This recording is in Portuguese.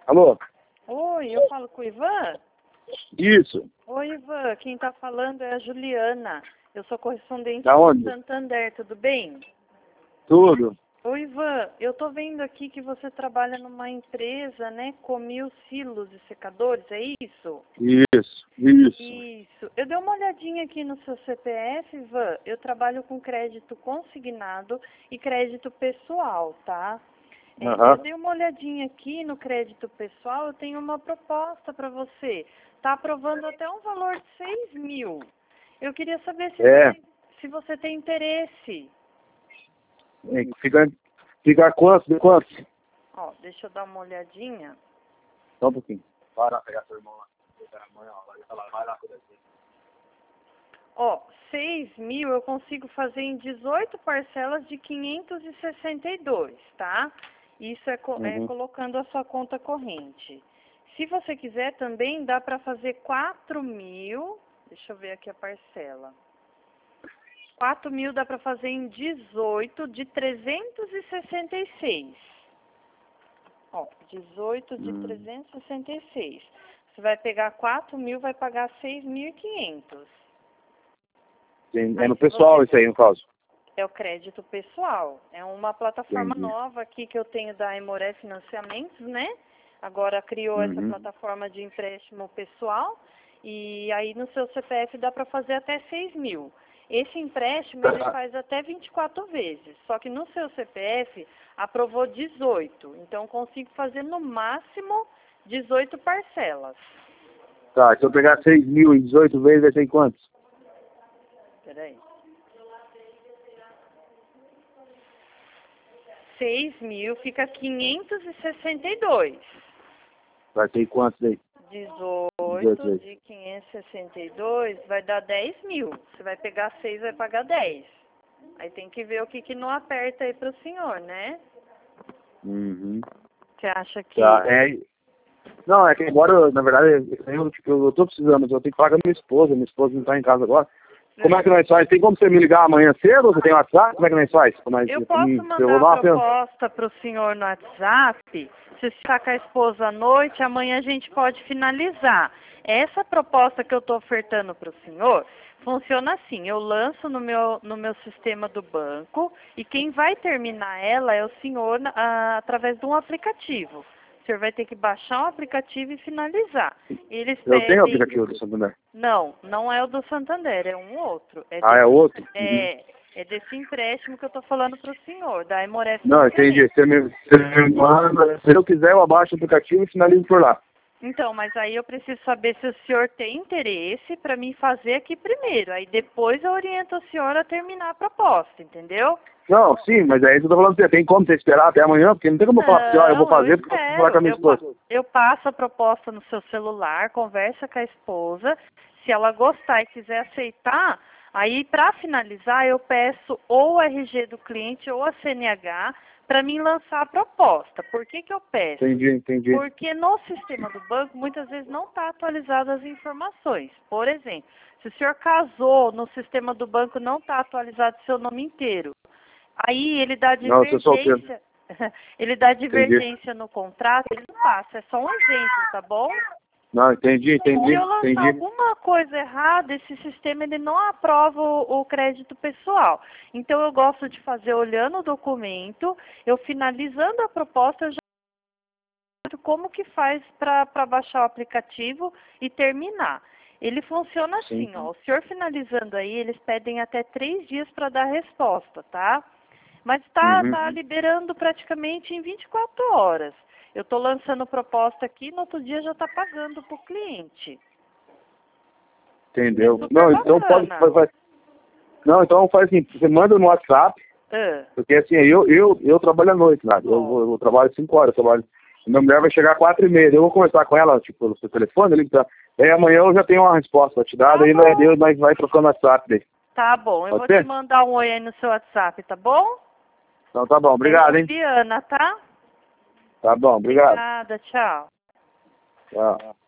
Alô? Oi, eu falo com o Ivan? Isso. Oi, Ivan, quem tá falando é a Juliana. Eu sou correspondente Da do onde? Santander, tudo bem? Tudo. Oi, Ivan, eu tô vendo aqui que você trabalha numa empresa, né, com 1000 silos e secadores, é isso? Isso. Isso. Eu dei uma olhadinha aqui no seu CPF, Ivan. Eu trabalho com crédito consignado e crédito pessoal, tá? Eu dei uma olhadinha aqui no crédito pessoal, eu tenho uma proposta para você. Tá aprovando até um valor de 6.000. Eu queria saber se você tem interesse. Fica quanto? De quanto? Ó, deixa eu dar uma olhadinha. Só um pouquinho. Para pegar seu irmão lá. Ó, 6.000 eu consigo fazer em 18 parcelas de 562, tá? Isso é colocando a sua conta corrente. Se você quiser também, dá para fazer 4.000. Deixa eu ver aqui a parcela. 4.000 dá para fazer em 18 de 366. Ó, 18 de 366. Você vai pegar 4.000, vai pagar 6.500. É no pessoal isso aí, no caso. É o crédito pessoal. É uma plataforma nova aqui que eu tenho da Aimoré Financiamentos, né? Agora criou essa plataforma de empréstimo pessoal. E aí no seu CPF dá para fazer até 6.000. Esse empréstimo ele faz até 24 vezes. Só que no seu CPF aprovou 18. Então consigo fazer no máximo 18 parcelas. Tá, se eu pegar 6.000 em 18 vezes, vai ser em quantos? Peraí. 6.000 fica 562. Vai ser em quantos aí? 18 de 562 vai dar 10.000. Você vai pegar 6, vai pagar 10. Aí tem que ver o que não aperta aí pro senhor, né? Você acha que... Tá, Não, é que agora, na verdade, eu tô precisando, mas eu tenho que falar com a minha esposa não tá em casa agora. Como é que nós faz? Tem como você me ligar amanhã cedo? Você tem WhatsApp? Como é que nós faz? Eu posso mandar a proposta para o senhor no WhatsApp. Se ficar com a esposa à noite, amanhã a gente pode finalizar. Essa proposta que eu estou ofertando para o senhor funciona assim. Eu lanço no meu sistema do banco e quem vai terminar ela é o senhor através de um aplicativo. O senhor vai ter que baixar um aplicativo e finalizar. Eu tenho o aplicativo do Santander. Não é o do Santander, é um outro. É outro? É desse empréstimo que eu estou falando para o senhor, da Aimoré. Não, entendi. Você me manda, se eu quiser, eu abaixo o aplicativo e finalizo por lá. Então, mas aí eu preciso saber se o senhor tem interesse para mim fazer aqui primeiro. Aí depois eu oriento o senhor a terminar a proposta, entendeu? Não, sim, mas é isso que eu tô falando. Você tem como você esperar até amanhã? Porque não tem como eu falar assim, eu vou fazer porque eu vou falar com a minha esposa. Eu passo a proposta no seu celular, conversa com a esposa. Se ela gostar e quiser aceitar, aí para finalizar eu peço ou o RG do cliente ou a CNH para mim lançar a proposta. Por que eu peço? Entendi. Porque no sistema do banco muitas vezes não está atualizadas as informações. Por exemplo, se o senhor casou, no sistema do banco não está atualizado seu nome inteiro. Aí ele dá divergência. Ele dá divergência no contrato, ele não passa, é só um exemplo, tá bom? Não, entendi. Se eu lançar alguma coisa errada, esse sistema ele não aprova o crédito pessoal. Então eu gosto de fazer olhando o documento, eu finalizando a proposta, eu já como que faz para baixar o aplicativo e terminar. Ele funciona assim, ó. O senhor finalizando aí, eles pedem até 3 dias para dar resposta, tá? Mas tá liberando praticamente em 24 horas. Eu estou lançando proposta aqui, no outro dia já está pagando para o cliente. Entendeu? Não, então então faz assim, você manda no WhatsApp, porque assim, eu trabalho à noite, né? Eu trabalho 5 horas, minha mulher vai chegar às 4h30, eu vou conversar com ela, tipo, pelo seu telefone, aí amanhã eu já tenho uma resposta pra te dar, daí nós vai trocando WhatsApp daí. Tá bom, eu vou te mandar um oi aí no seu WhatsApp, tá bom? Então tá bom, obrigado, hein? Juliana, tá? Tá bom, obrigado. Obrigada, tchau. Tchau.